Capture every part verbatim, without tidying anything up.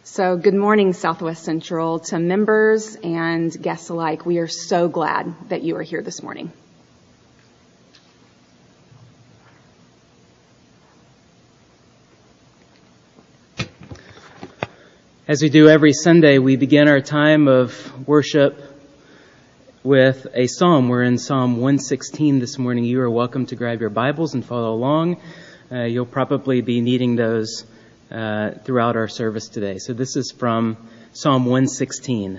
So good morning, Southwest Central, to members and guests alike. We are so glad that you are here this morning. As we do every Sunday, we begin our time of worship with a psalm. We're in Psalm one sixteen this morning. You are welcome to grab your Bibles and follow along. Uh, you'll probably be needing those uh, throughout our service today. So this is from Psalm one sixteen.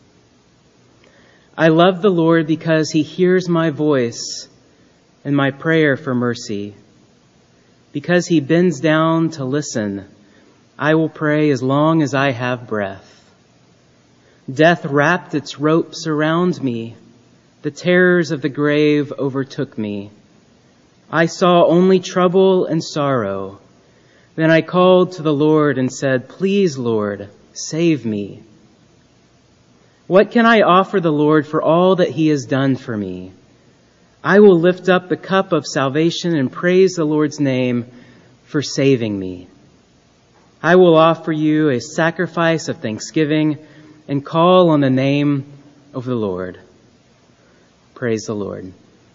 I love the Lord because he hears my voice and my prayer for mercy. Because he bends down to listen, I will pray as long as I have breath. Death wrapped its ropes around me. The terrors of the grave overtook me. I saw only trouble and sorrow. Then I called to the Lord and said, "Please, Lord, save me." What can I offer the Lord for all that he has done for me? I will lift up the cup of salvation and praise the Lord's name for saving me. I will offer you a sacrifice of thanksgiving and call on the name of the Lord. Praise the Lord.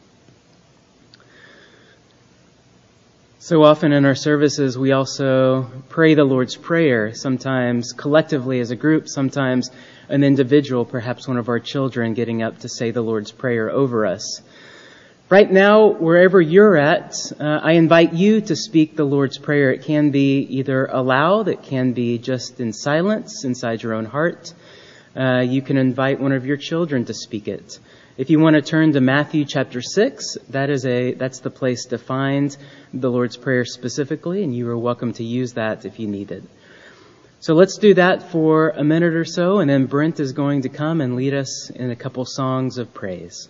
So often in our services, we also pray the Lord's Prayer, sometimes collectively as a group, sometimes an individual, perhaps one of our children, getting up to say the Lord's Prayer over us. Right now, wherever you're at, uh, I invite you to speak the Lord's Prayer. It can be either aloud, it can be just in silence inside your own heart. Uh, you can invite one of your children to speak it. If you want to turn to Matthew chapter six, that is a that's the place to find the Lord's Prayer specifically, and you are welcome to use that if you need it. So let's do that for a minute or so, and then Brent is going to come and lead us in a couple songs of praise.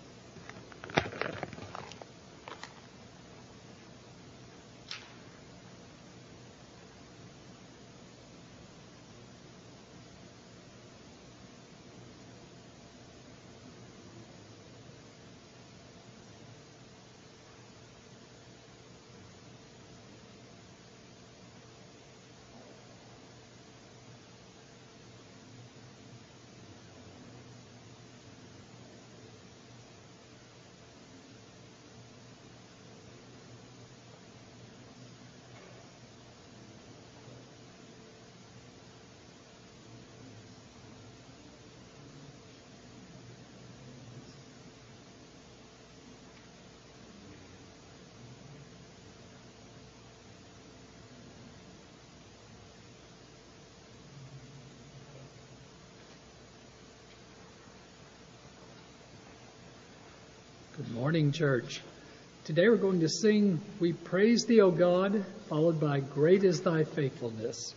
Good morning, church. Today we're going to sing "We Praise Thee, O God," followed by "Great is Thy Faithfulness."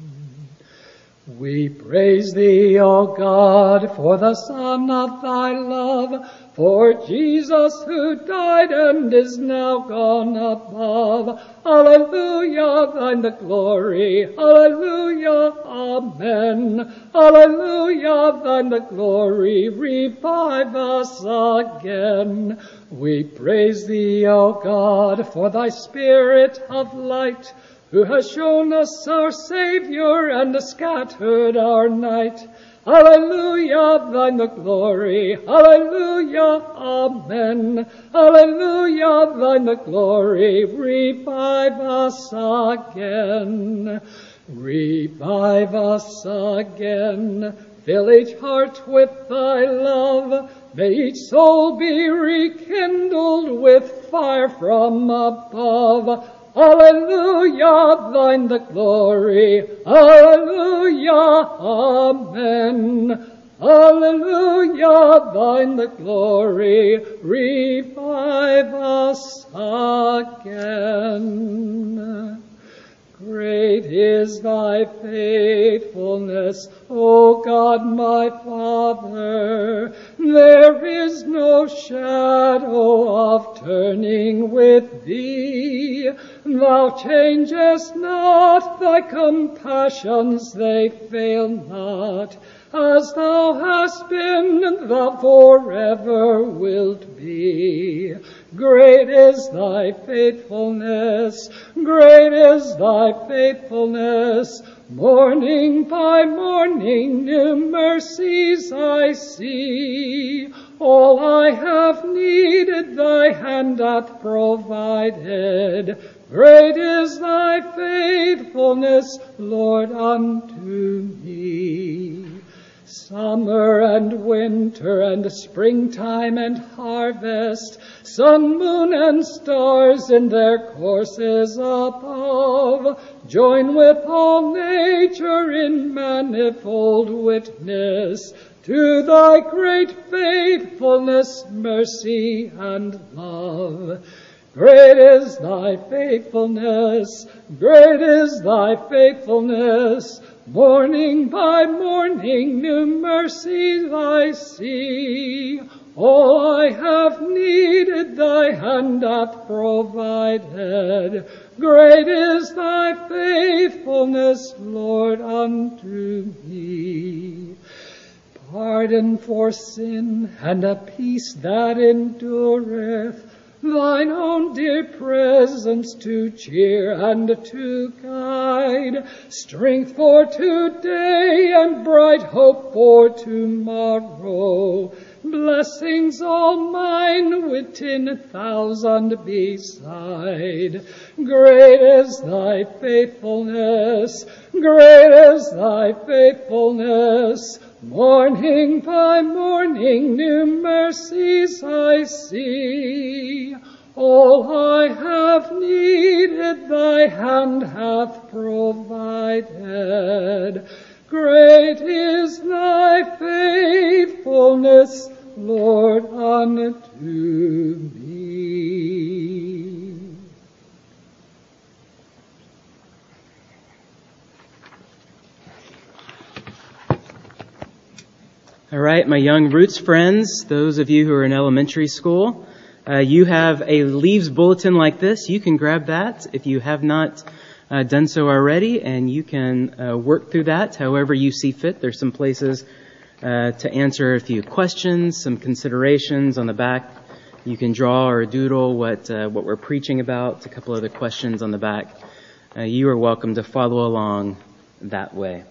We praise Thee, O God, for the Son of Thy love, for Jesus who died and is now gone above. Alleluia, Thine the glory. Alleluia, amen. Alleluia, Thine the glory. Revive us again. We praise Thee, O God, for Thy Spirit of light, who has shown us our Savior and scattered our night. Alleluia, Thine the glory. Alleluia, amen. Alleluia, Thine the glory. Revive us again. Revive us again. Fill each heart with Thy love. May each soul be rekindled with fire from above. Alleluia, Thine the glory. Alleluia, amen. Alleluia, Thine the glory. Revive us again. Great is Thy faithfulness, O God my Father. There is no shadow of turning with Thee. Thou changest not, Thy compassions, they fail not. As Thou hast been, Thou forever wilt be. Great is Thy faithfulness, great is Thy faithfulness. Morning by morning new mercies I see. All I have needed thy hand hath provided. Great is thy faithfulness, Lord, unto me. Summer and winter and springtime and harvest, sun, moon, and stars in their courses above, join with all nature in manifold witness to thy great faithfulness, mercy, and love. Great is thy faithfulness, great is thy faithfulness. Morning by morning new mercies I see. All I have needed thy hand hath provided. Great is thy faithfulness, Lord, unto me. Pardon for sin and a peace that endureth, thine own dear presence to cheer and to guide, strength for today and bright hope for tomorrow, blessings all mine with ten thousand beside. Great is thy faithfulness, great is thy faithfulness. Morning by morning new mercies I see. All I have needed thy hand hath provided. Great is thy faithfulness, Lord, unto me. All right, my young Roots friends, those of you who are in elementary school, uh, you have a Leaves bulletin like this. You can grab that if you have not uh, done so already, and you can uh, work through that however you see fit. There's some places uh, to answer a few questions, some considerations on the back. You can draw or doodle what uh, what we're preaching about, a couple other questions on the back. Uh, you are welcome to follow along that way.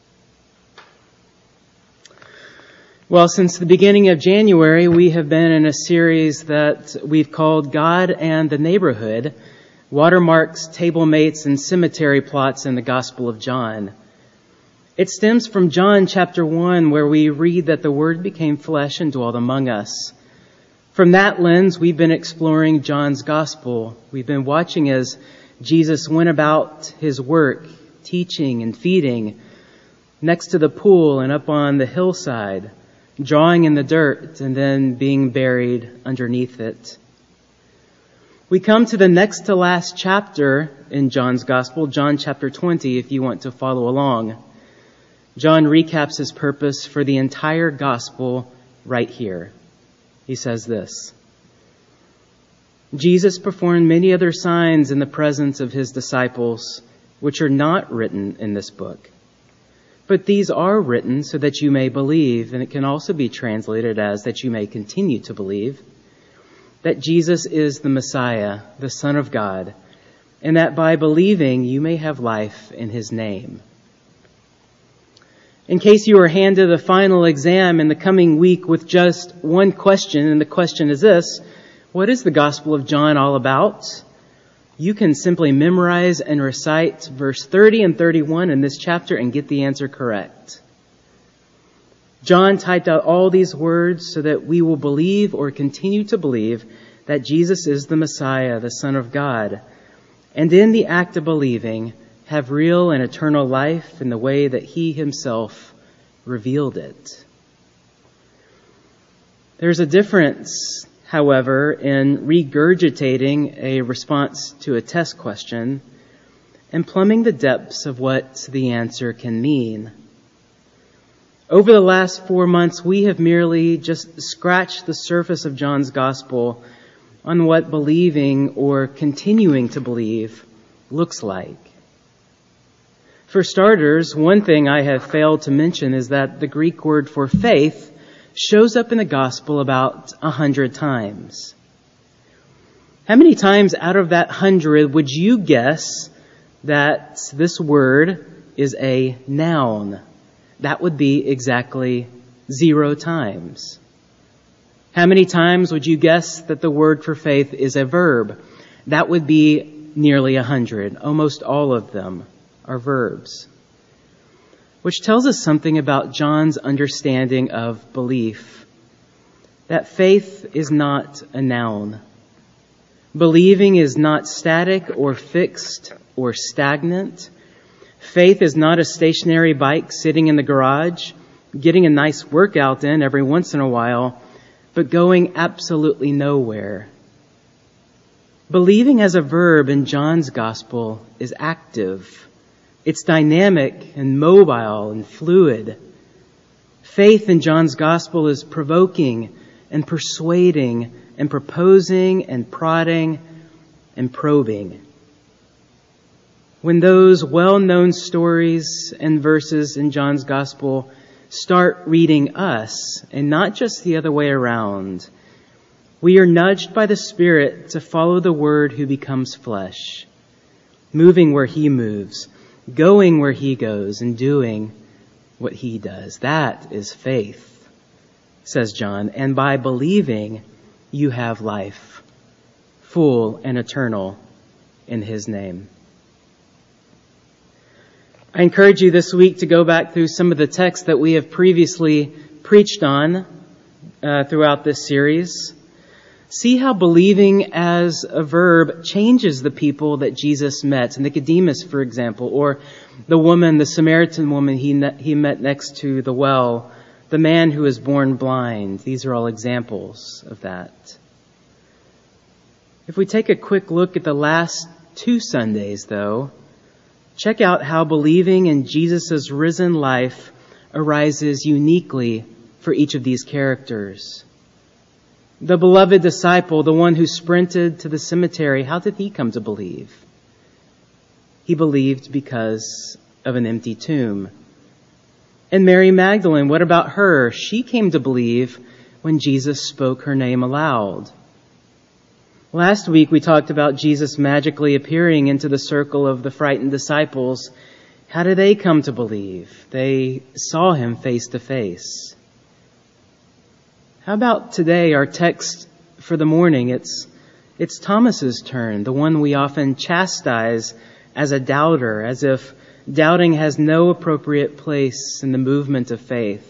Well, since the beginning of January, we have been in a series that we've called God and the Neighborhood, Watermarks, Table Mates, and Cemetery Plots in the Gospel of John. It stems from John chapter one, where we read that the Word became flesh and dwelt among us. From that lens, we've been exploring John's Gospel. We've been watching as Jesus went about his work, teaching and feeding, next to the pool and up on the hillside, drawing in the dirt and then being buried underneath it. We come to the next to last chapter in John's Gospel, John chapter twenty, if you want to follow along. John recaps his purpose for the entire Gospel right here. He says this: Jesus performed many other signs in the presence of his disciples, which are not written in this book. But these are written so that you may believe, and it can also be translated as that you may continue to believe, that Jesus is the Messiah, the Son of God, and that by believing you may have life in his name. In case you are handed a final exam in the coming week with just one question, and the question is this: what is the Gospel of John all about? You can simply memorize and recite verse thirty and thirty-one in this chapter and get the answer correct. John typed out all these words so that we will believe or continue to believe that Jesus is the Messiah, the Son of God, and in the act of believing, have real and eternal life in the way that he himself revealed it. There's a difference, however, in regurgitating a response to a test question and plumbing the depths of what the answer can mean. Over the last four months, we have merely just scratched the surface of John's Gospel on what believing or continuing to believe looks like. For starters, one thing I have failed to mention is that the Greek word for faith shows up in the Gospel about a hundred times. How many times out of that hundred would you guess that this word is a noun. That would be exactly zero times. How many times would you guess that the word for faith is a verb? That would be nearly a hundred. Almost all of them are verbs. Which tells us something about John's understanding of belief. That faith is not a noun. Believing is not static or fixed or stagnant. Faith is not a stationary bike sitting in the garage, getting a nice workout in every once in a while, but going absolutely nowhere. Believing as a verb in John's gospel is active. It's dynamic and mobile and fluid. Faith in John's gospel is provoking and persuading and proposing and prodding and probing. When those well-known stories and verses in John's gospel start reading us, and not just the other way around, we are nudged by the Spirit to follow the Word who becomes flesh, moving where He moves, going where He goes, and doing what He does. That is faith, says John. And by believing, you have life, full and eternal, in His name. I encourage you this week to go back through some of the texts that we have previously preached on uh, throughout this series. See how believing as a verb changes the people that Jesus met. Nicodemus, for example, or the woman, the Samaritan woman he, ne- he met next to the well, the man who was born blind. These are all examples of that. If we take a quick look at the last two Sundays, though, check out how believing in Jesus' risen life arises uniquely for each of these characters. The beloved disciple, the one who sprinted to the cemetery, how did he come to believe? He believed because of an empty tomb. And Mary Magdalene, what about her? She came to believe when Jesus spoke her name aloud. Last week we talked about Jesus magically appearing into the circle of the frightened disciples. How did they come to believe? They saw Him face to face. How about today, our text for the morning? It's, it's Thomas's turn, the one we often chastise as a doubter, as if doubting has no appropriate place in the movement of faith.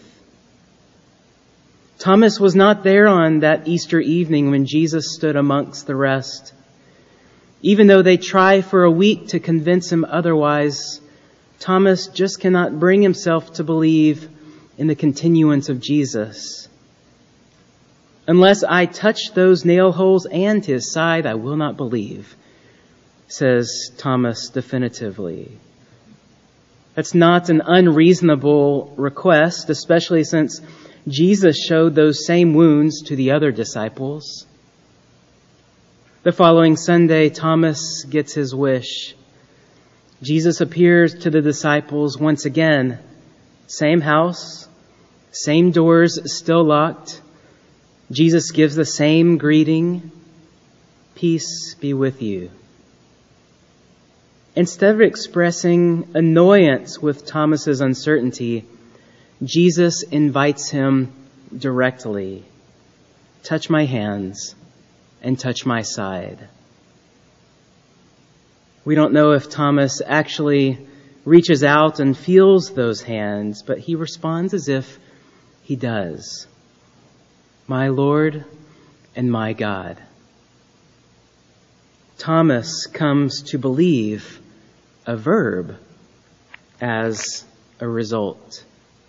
Thomas was not there on that Easter evening when Jesus stood amongst the rest. Even though they try for a week to convince him otherwise, Thomas just cannot bring himself to believe in the continuance of Jesus. Unless I touch those nail holes and His side, I will not believe, says Thomas definitively. That's not an unreasonable request, especially since Jesus showed those same wounds to the other disciples. The following Sunday, Thomas gets his wish. Jesus appears to the disciples once again. Same house, same doors still locked. Jesus gives the same greeting. Peace be with you. Instead of expressing annoyance with Thomas's uncertainty, Jesus invites him directly. Touch my hands and touch my side. We don't know if Thomas actually reaches out and feels those hands, but he responds as if he does. My Lord and my God. Thomas comes to believe, a verb, as a result.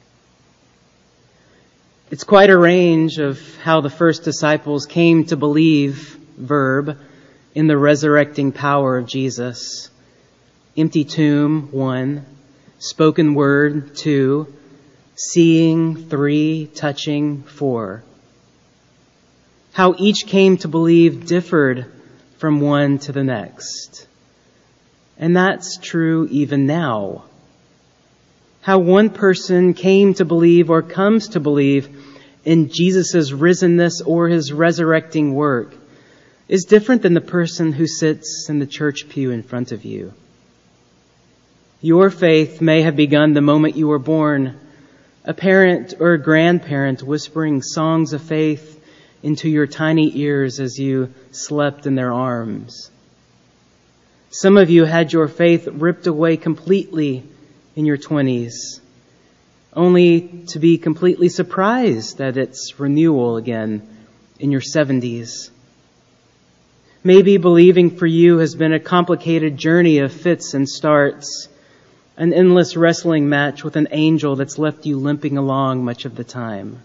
It's quite a range of how the first disciples came to believe, verb, in the resurrecting power of Jesus. Empty tomb, one. Spoken word, two. Seeing, three. Touching, four. How each came to believe differed from one to the next. And that's true even now. How one person came to believe or comes to believe in Jesus' risenness or His resurrecting work is different than the person who sits in the church pew in front of you. Your faith may have begun the moment you were born, a parent or a grandparent whispering songs of faith into your tiny ears as you slept in their arms. Some of you had your faith ripped away completely in your twenties, only to be completely surprised at its renewal again in your seventies. Maybe believing for you has been a complicated journey of fits and starts, an endless wrestling match with an angel that's left you limping along much of the time.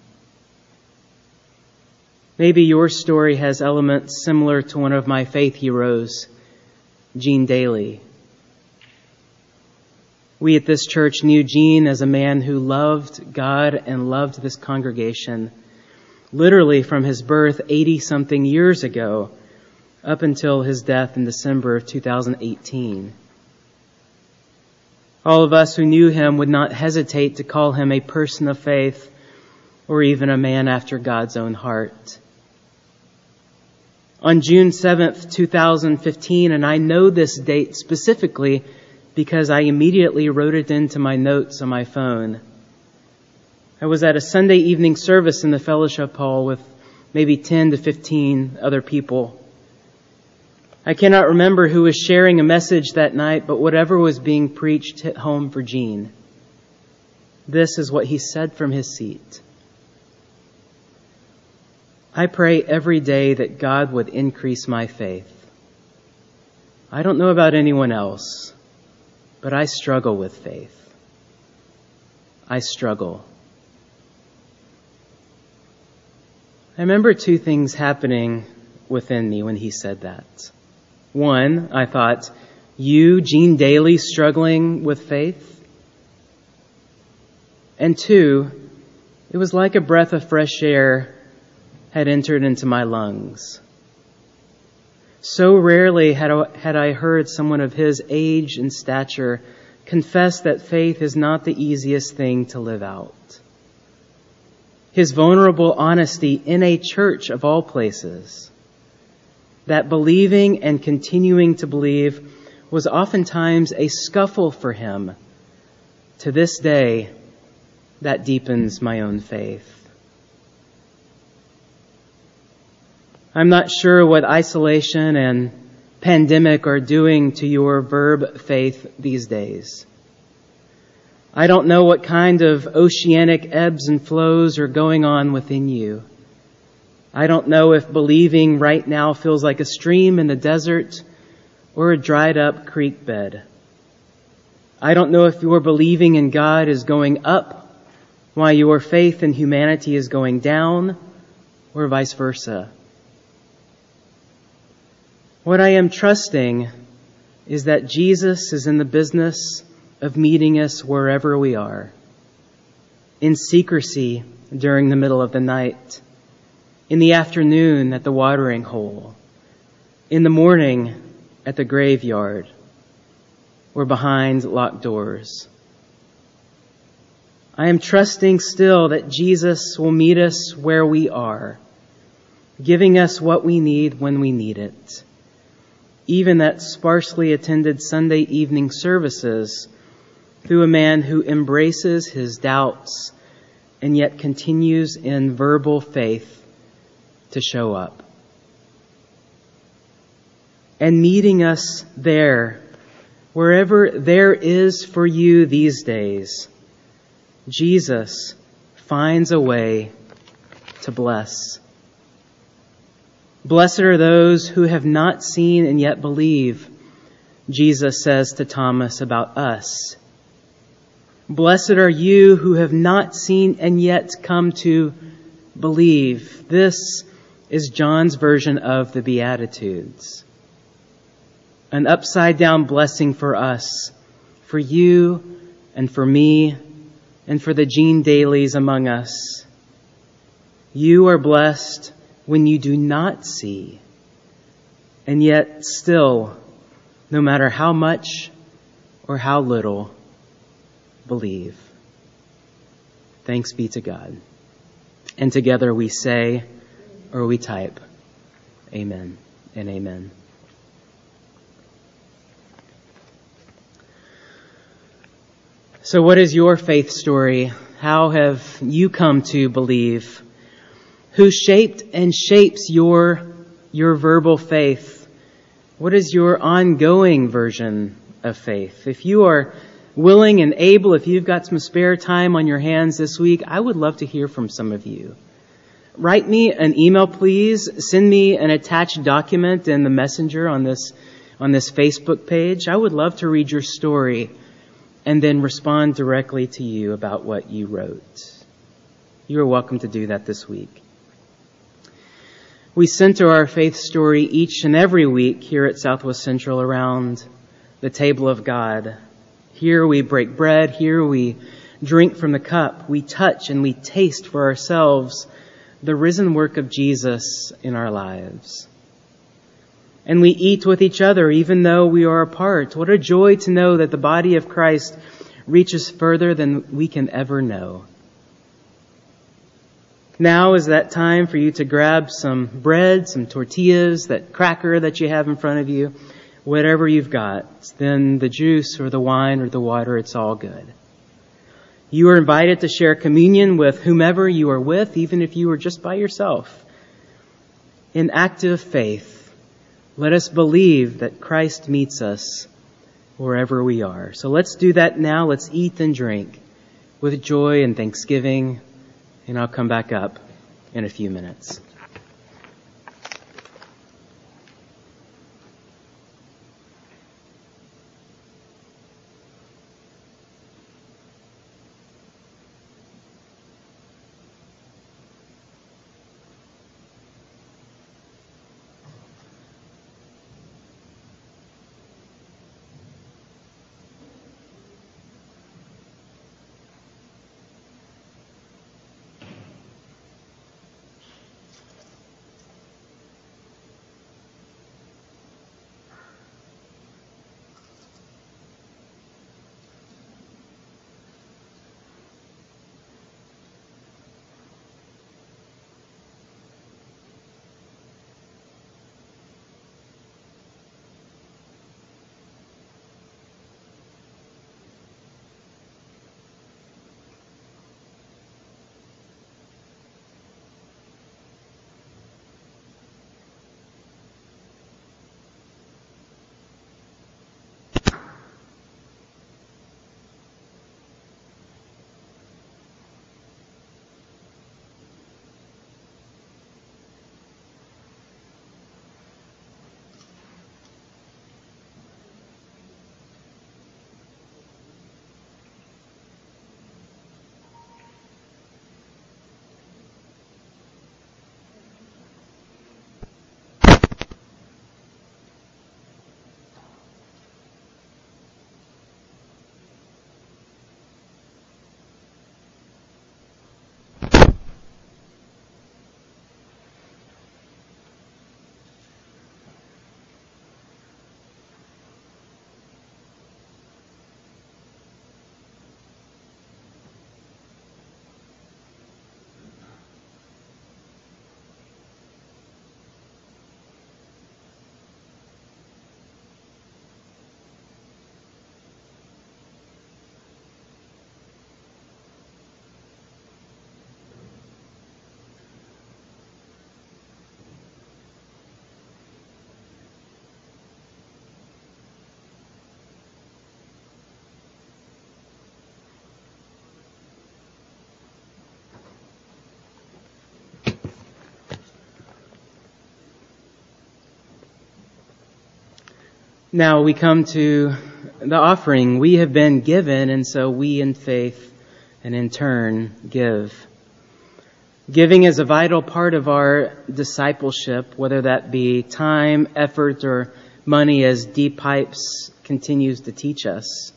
Maybe your story has elements similar to one of my faith heroes, Gene Daly. We at this church knew Gene as a man who loved God and loved this congregation, literally from his birth eighty-something years ago, up until his death in December of two thousand eighteen. All of us who knew him would not hesitate to call him a person of faith or even a man after God's own heart. On June seventh, two thousand fifteen, and I know this date specifically because I immediately wrote it into my notes on my phone, I was at a Sunday evening service in the fellowship hall with maybe ten to fifteen other people. I cannot remember who was sharing a message that night, but whatever was being preached hit home for Gene. This is what he said from his seat. I pray every day that God would increase my faith. I don't know about anyone else, but I struggle with faith. I struggle. I remember two things happening within me when he said that. One, I thought, you, Gene Daly, struggling with faith? And two, it was like a breath of fresh air had entered into my lungs. So rarely had I, had I heard someone of his age and stature confess that faith is not the easiest thing to live out. His vulnerable honesty in a church of all places, that believing and continuing to believe was oftentimes a scuffle for him. To this day, that deepens my own faith. I'm not sure what isolation and pandemic are doing to your verb faith these days. I don't know what kind of oceanic ebbs and flows are going on within you. I don't know if believing right now feels like a stream in the desert or a dried up creek bed. I don't know if your believing in God is going up while your faith in humanity is going down, or vice versa. What I am trusting is that Jesus is in the business of meeting us wherever we are, in secrecy during the middle of the night, in the afternoon at the watering hole, in the morning at the graveyard, or behind locked doors. I am trusting still that Jesus will meet us where we are, giving us what we need when we need it. Even that sparsely attended Sunday evening services, through a man who embraces his doubts and yet continues in verbal faith to show up. And meeting us there, wherever there is for you these days, Jesus finds a way to bless. Blessed are those who have not seen and yet believe, Jesus says to Thomas about us. Blessed are you who have not seen and yet come to believe. This is John's version of the Beatitudes. An upside down blessing for us, for you and for me and for the Gene Dalys among us. You are blessed when you do not see, and yet still, no matter how much or how little, believe. Thanks be to God. And together we say, or we type, amen and amen. So what is your faith story? How have you come to believe? Who shaped and shapes your, your verbal faith? What is your ongoing version of faith? If you are willing and able, if you've got some spare time on your hands this week, I would love to hear from some of you. Write me an email, please. Send me an attached document in the messenger on this, on this Facebook page. I would love to read your story and then respond directly to you about what you wrote. You are welcome to do that this week. We center our faith story each and every week here at Southwest Central around the table of God. Here we break bread. Here we drink from the cup. We touch and we taste for ourselves the risen work of Jesus in our lives. And we eat with each other even though we are apart. What a joy to know that the body of Christ reaches further than we can ever know. Now is that time for you to grab some bread, some tortillas, that cracker that you have in front of you, whatever you've got. Then the juice or the wine or the water, it's all good. You are invited to share communion with whomever you are with, even if you are just by yourself. In active faith, let us believe that Christ meets us wherever we are. So let's do that now. Let's eat and drink with joy and thanksgiving. And I'll come back up in a few minutes. Now we come to the offering we have been given, and so we in faith and in turn give. Giving is a vital part of our discipleship, whether that be time, effort, or money, as Deep Pipes continues to teach us.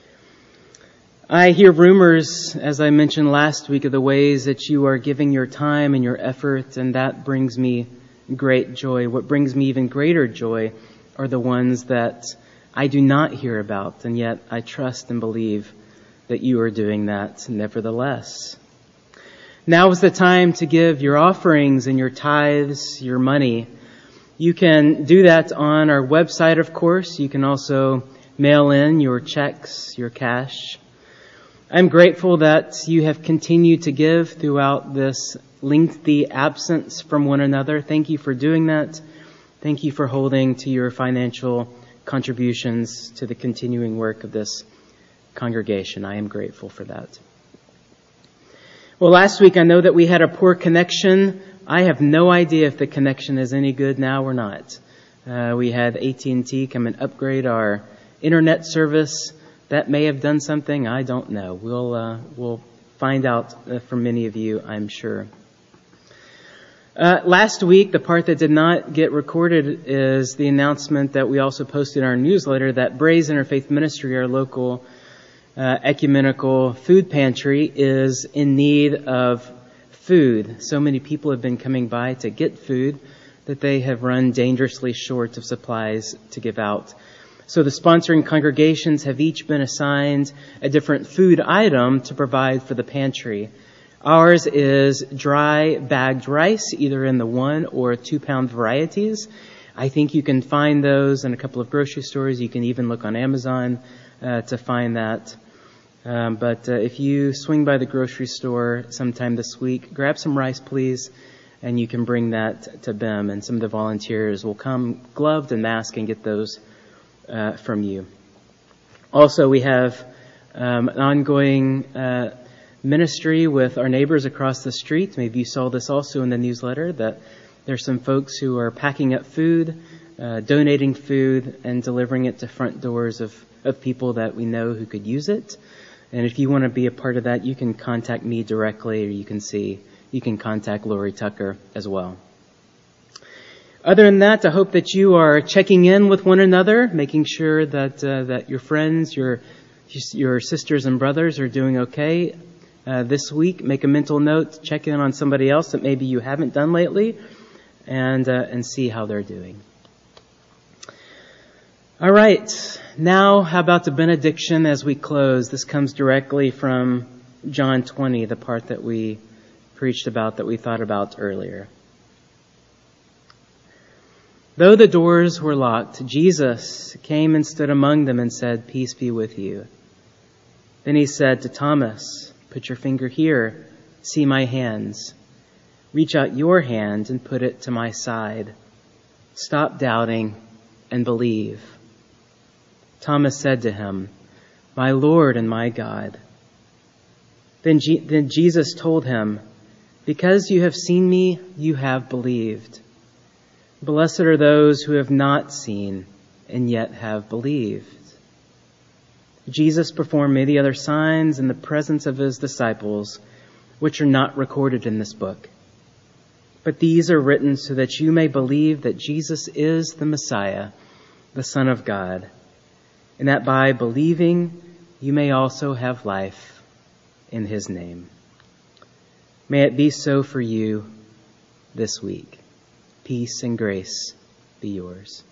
I hear rumors, as I mentioned last week, of the ways that you are giving your time and your effort, and that brings me great joy. What brings me even greater joy are the ones that I do not hear about, and yet I trust and believe that you are doing that nevertheless. Now is the time to give your offerings and your tithes, your money. You can do that on our website, of course. You can also mail in your checks, your cash. I'm grateful that you have continued to give throughout this lengthy absence from one another. Thank you for doing that. Thank you for holding to your financial contributions to the continuing work of this congregation. I am grateful for that. Well, last week I know that we had a poor connection. I have no idea if the connection is any good now or not. Uh, we had A T and T come and upgrade our internet service. That may have done something. I don't know. We'll uh, we'll find out uh, from many of you, I'm sure. Uh, last week, the part that did not get recorded is the announcement that we also posted in our newsletter that Braes Interfaith Ministry, our local uh, ecumenical food pantry, is in need of food. So many people have been coming by to get food that they have run dangerously short of supplies to give out. So the sponsoring congregations have each been assigned a different food item to provide for the pantry. Ours is dry bagged rice, either in the one or two pound varieties. I think you can find those in a couple of grocery stores. You can even look on Amazon uh, to find that. Um, but uh, if you swing by the grocery store sometime this week, grab some rice, please, and you can bring that to B I M. And some of the volunteers will come gloved and masked and get those Uh, from you. Also, we have um, an ongoing uh, ministry with our neighbors across the street. Maybe you saw this also in the newsletter, that there's some folks who are packing up food, uh, donating food, and delivering it to front doors of, of people that we know who could use it. And if you want to be a part of that, you can contact me directly, or you can see, you can contact Lori Tucker as well. Other than that, I hope that you are checking in with one another, making sure that uh, that your friends, your your sisters and brothers are doing okay. Uh, this week, make a mental note, check in on somebody else that maybe you haven't done lately, and uh, and see how they're doing. All right, now how about the benediction as we close? This comes directly from John twenty, the part that we preached about, that we thought about earlier. Though the doors were locked, Jesus came and stood among them and said, "Peace be with you." Then he said to Thomas, "Put your finger here, see my hands. Reach out your hand and put it to my side. Stop doubting and believe." Thomas said to him, "My Lord and my God." Then, G- then Jesus told him, "Because you have seen me, you have believed. Blessed are those who have not seen and yet have believed." Jesus performed many other signs in the presence of his disciples, which are not recorded in this book. But these are written so that you may believe that Jesus is the Messiah, the Son of God, and that by believing you may also have life in his name. May it be so for you this week. Peace and grace be yours.